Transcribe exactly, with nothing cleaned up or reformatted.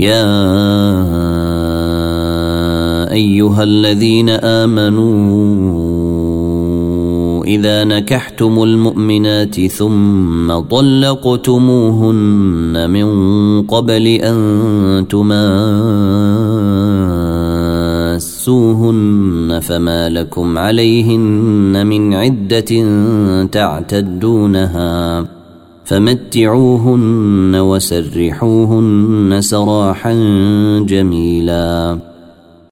يا أيها الذين آمنوا إذا نكحتم المؤمنات ثم طلقتموهن من قبل أن تماسوهن فما لكم عليهن من عدة تعتدونها فمتعوهن وسرحوهن سراحا جميلا.